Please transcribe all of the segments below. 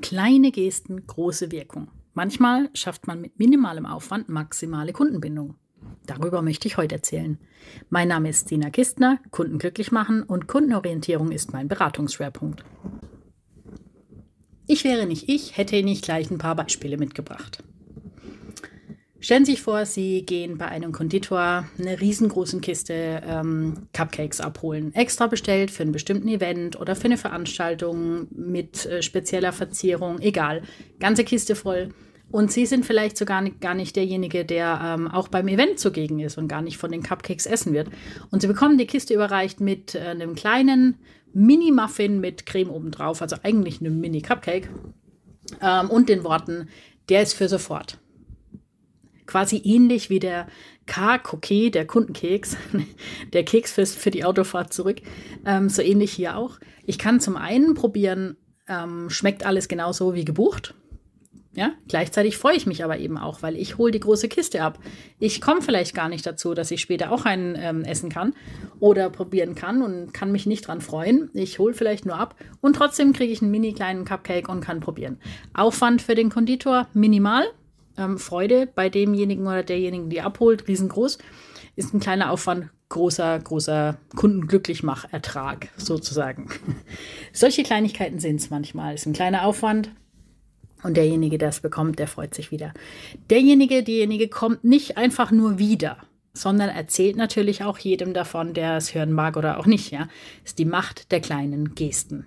Kleine Gesten, große Wirkung. Manchmal schafft man mit minimalem Aufwand maximale Kundenbindung. Darüber möchte ich heute erzählen. Mein Name ist Stina Kistner, Kunden glücklich machen und Kundenorientierung ist mein Beratungsschwerpunkt. Ich wäre nicht ich, hätte nicht gleich ein paar Beispiele mitgebracht. Stellen Sie sich vor, Sie gehen bei einem Konditor eine riesengroße Kiste Cupcakes abholen. Extra bestellt für einen bestimmten Event oder für eine Veranstaltung mit spezieller Verzierung, egal. Ganze Kiste voll. Und Sie sind vielleicht sogar gar nicht derjenige, der auch beim Event zugegen ist und gar nicht von den Cupcakes essen wird. Und Sie bekommen die Kiste überreicht mit einem kleinen Mini-Muffin mit Creme obendrauf, also eigentlich einem Mini-Cupcake und den Worten, der ist für sofort. Quasi ähnlich wie der K-Cookie, der Kundenkeks, der Keks für die Autofahrt zurück. So ähnlich hier auch. Ich kann zum einen probieren, schmeckt alles genauso wie gebucht. Ja, gleichzeitig freue ich mich aber eben auch, weil ich hole die große Kiste ab. Ich komme vielleicht gar nicht dazu, dass ich später auch einen essen kann oder probieren kann und kann mich nicht dran freuen. Ich hole vielleicht nur ab und trotzdem kriege ich einen mini kleinen Cupcake und kann probieren. Aufwand für den Konditor minimal. Freude bei demjenigen oder derjenigen, die abholt, riesengroß, ist ein kleiner Aufwand, großer Kundenglücklichmachertrag sozusagen. Solche Kleinigkeiten sind es manchmal. Ist ein kleiner Aufwand und derjenige, der es bekommt, der freut sich wieder. Diejenige kommt nicht einfach nur wieder, sondern erzählt natürlich auch jedem davon, der es hören mag oder auch nicht. Ja, ist die Macht der kleinen Gesten.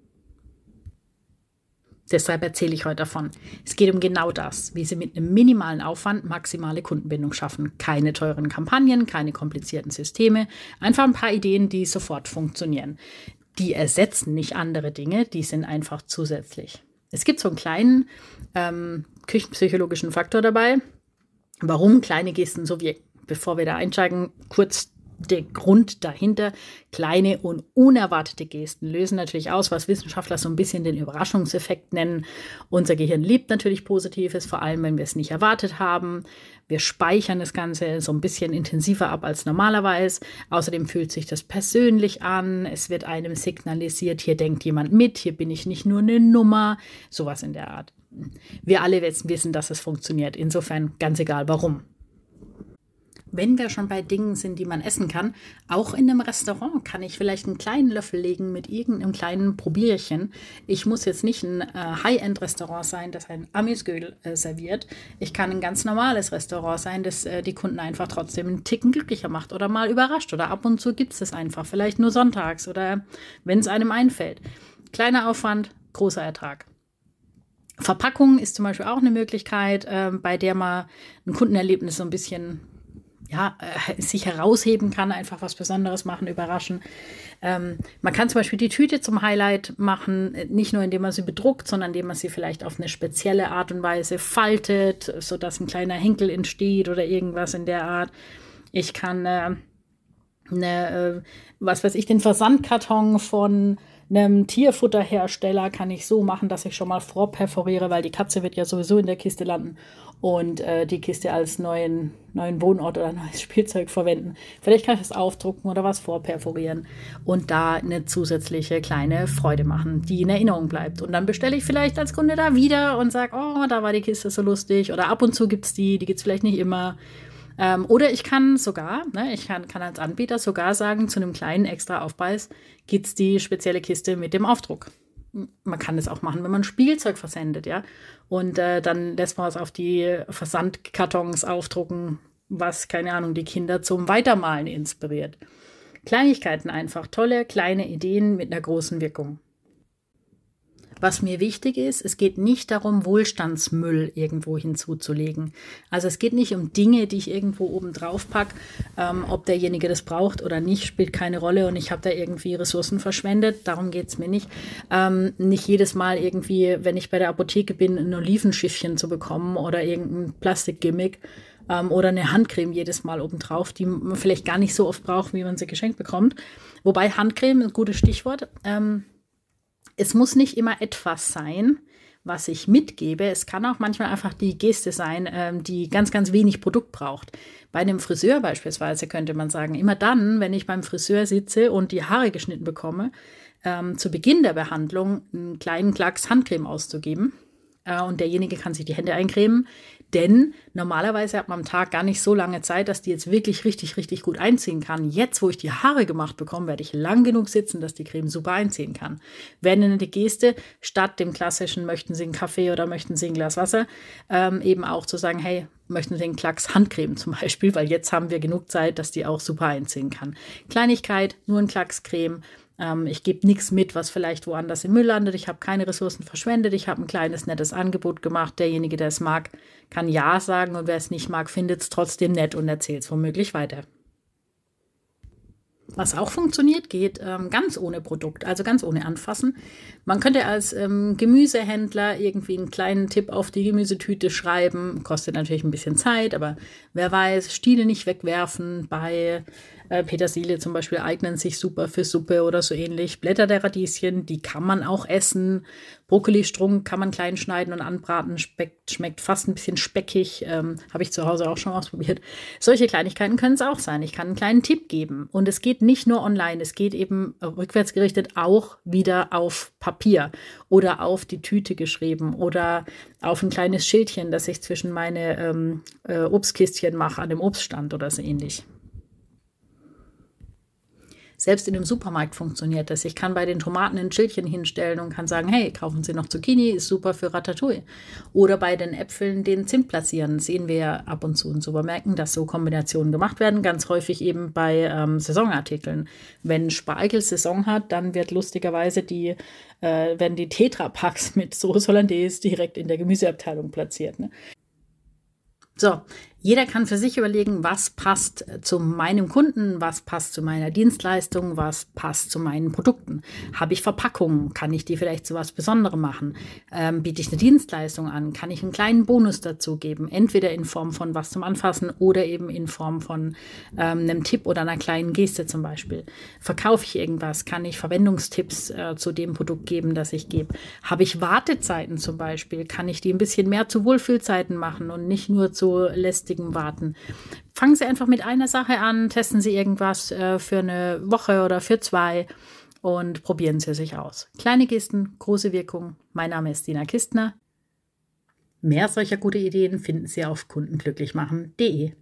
Deshalb erzähle ich heute davon. Es geht um genau das, wie Sie mit einem minimalen Aufwand maximale Kundenbindung schaffen. Keine teuren Kampagnen, keine komplizierten Systeme, einfach ein paar Ideen, die sofort funktionieren. Die ersetzen nicht andere Dinge, die sind einfach zusätzlich. Es gibt so einen kleinen küchenpsychologischen Faktor dabei, warum kleine Gesten so wirken. Bevor wir da einsteigen, kurz der Grund dahinter. Kleine und unerwartete Gesten lösen natürlich aus, was Wissenschaftler so ein bisschen den Überraschungseffekt nennen. Unser Gehirn liebt natürlich Positives, vor allem wenn wir es nicht erwartet haben. Wir speichern das Ganze so ein bisschen intensiver ab als normalerweise. Außerdem fühlt sich das persönlich an. Es wird einem signalisiert, hier denkt jemand mit, hier bin ich nicht nur eine Nummer. Sowas in der Art. Wir alle wissen, dass es funktioniert. Insofern ganz egal warum. Wenn wir schon bei Dingen sind, die man essen kann, auch in einem Restaurant kann ich vielleicht einen kleinen Löffel legen mit irgendeinem kleinen Probierchen. Ich muss jetzt nicht ein High-End-Restaurant sein, das ein Amüsgöl serviert. Ich kann ein ganz normales Restaurant sein, das die Kunden einfach trotzdem einen Ticken glücklicher macht oder mal überrascht. Oder ab und zu gibt es einfach, vielleicht nur sonntags oder wenn es einem einfällt. Kleiner Aufwand, großer Ertrag. Verpackung ist zum Beispiel auch eine Möglichkeit, bei der man ein Kundenerlebnis so ein bisschen sich herausheben kann, einfach was Besonderes machen, überraschen. Man kann zum Beispiel die Tüte zum Highlight machen, nicht nur indem man sie bedruckt, sondern indem man sie vielleicht auf eine spezielle Art und Weise faltet, sodass ein kleiner Henkel entsteht oder irgendwas in der Art. Ich kann den Versandkarton von einem Tierfutterhersteller kann ich so machen, dass ich schon mal vorperforiere, weil die Katze wird ja sowieso in der Kiste landen und die Kiste als neuen Wohnort oder neues Spielzeug verwenden. Vielleicht kann ich das aufdrucken oder was vorperforieren und da eine zusätzliche kleine Freude machen, die in Erinnerung bleibt. Und dann bestelle ich vielleicht als Kunde da wieder und sage, oh, da war die Kiste so lustig. Oder ab und zu gibt's die gibt's vielleicht nicht immer. Oder ich kann sogar, ich kann als Anbieter sogar sagen, zu einem kleinen extra Aufpreis gibt es die spezielle Kiste mit dem Aufdruck. Man kann es auch machen, wenn man Spielzeug versendet, ja. Und dann lässt man es auf die Versandkartons aufdrucken, was, keine Ahnung, die Kinder zum Weitermalen inspiriert. Kleinigkeiten einfach, tolle kleine Ideen mit einer großen Wirkung. Was mir wichtig ist, es geht nicht darum, Wohlstandsmüll irgendwo hinzuzulegen. Also es geht nicht um Dinge, die ich irgendwo oben drauf packe. Ob derjenige das braucht oder nicht, spielt keine Rolle und ich habe da irgendwie Ressourcen verschwendet. Darum geht es mir nicht. Nicht jedes Mal irgendwie, wenn ich bei der Apotheke bin, ein Olivenschiffchen zu bekommen oder irgendein Plastikgimmick oder eine Handcreme jedes Mal obendrauf, die man vielleicht gar nicht so oft braucht, wie man sie geschenkt bekommt. Wobei Handcreme, ein gutes Stichwort, es muss nicht immer etwas sein, was ich mitgebe. Es kann auch manchmal einfach die Geste sein, die ganz, ganz wenig Produkt braucht. Bei einem Friseur beispielsweise könnte man sagen, immer dann, wenn ich beim Friseur sitze und die Haare geschnitten bekomme, zu Beginn der Behandlung einen kleinen Klacks Handcreme auszugeben. Und derjenige kann sich die Hände eincremen, denn normalerweise hat man am Tag gar nicht so lange Zeit, dass die jetzt wirklich richtig, richtig gut einziehen kann. Jetzt, wo ich die Haare gemacht bekomme, werde ich lang genug sitzen, dass die Creme super einziehen kann. Wäre eine nette Geste, statt dem klassischen, möchten Sie einen Kaffee oder möchten Sie ein Glas Wasser, eben auch zu sagen, hey, möchten Sie einen Klacks Handcreme zum Beispiel, weil jetzt haben wir genug Zeit, dass die auch super einziehen kann. Kleinigkeit, nur ein Klacks Creme. Ich gebe nichts mit, was vielleicht woanders im Müll landet. Ich habe keine Ressourcen verschwendet. Ich habe ein kleines, nettes Angebot gemacht. Derjenige, der es mag, kann Ja sagen. Und wer es nicht mag, findet es trotzdem nett und erzählt es womöglich weiter. Was auch funktioniert, geht ganz ohne Produkt, also ganz ohne Anfassen. Man könnte als Gemüsehändler irgendwie einen kleinen Tipp auf die Gemüsetüte schreiben. Kostet natürlich ein bisschen Zeit, aber wer weiß, Stiele nicht wegwerfen. Bei Petersilie zum Beispiel eignen sich super für Suppe oder so ähnlich. Blätter der Radieschen, die kann man auch essen. Brokkolistrunk kann man klein schneiden und anbraten. Schmeckt fast ein bisschen speckig. Habe ich zu Hause auch schon ausprobiert. Solche Kleinigkeiten können es auch sein. Ich kann einen kleinen Tipp geben. Und es geht nicht nur online. Es geht eben rückwärts gerichtet auch wieder auf Papier oder auf die Tüte geschrieben oder auf ein kleines Schildchen, das ich zwischen meine Obstkistchen mache an dem Obststand oder so ähnlich. Selbst in dem Supermarkt funktioniert das. Ich kann bei den Tomaten ein Schildchen hinstellen und kann sagen, hey, kaufen Sie noch Zucchini, ist super für Ratatouille. Oder bei den Äpfeln den Zimt platzieren. Das sehen wir ja ab und zu in Supermärkten, dass so Kombinationen gemacht werden. Ganz häufig eben bei Saisonartikeln. Wenn Spargel Saison hat, dann wird lustigerweise werden die Tetrapacks mit Sauce Hollandaise direkt in der Gemüseabteilung platziert. Ne? So, jeder kann für sich überlegen, was passt zu meinem Kunden, was passt zu meiner Dienstleistung, was passt zu meinen Produkten. Habe ich Verpackungen? Kann ich die vielleicht zu was Besonderem machen? Biete ich eine Dienstleistung an? Kann ich einen kleinen Bonus dazu geben? Entweder in Form von was zum Anfassen oder eben in Form von einem Tipp oder einer kleinen Geste zum Beispiel. Verkaufe ich irgendwas? Kann ich Verwendungstipps zu dem Produkt geben, das ich gebe? Habe ich Wartezeiten zum Beispiel? Kann ich die ein bisschen mehr zu Wohlfühlzeiten machen und nicht nur zu lästigen Warten? Fangen Sie einfach mit einer Sache an, testen Sie irgendwas für eine Woche oder für 2 und probieren Sie sich aus. Kleine Gesten, große Wirkung. Mein Name ist Dina Kistner. Mehr solcher gute Ideen finden Sie auf kundenglücklichmachen.de.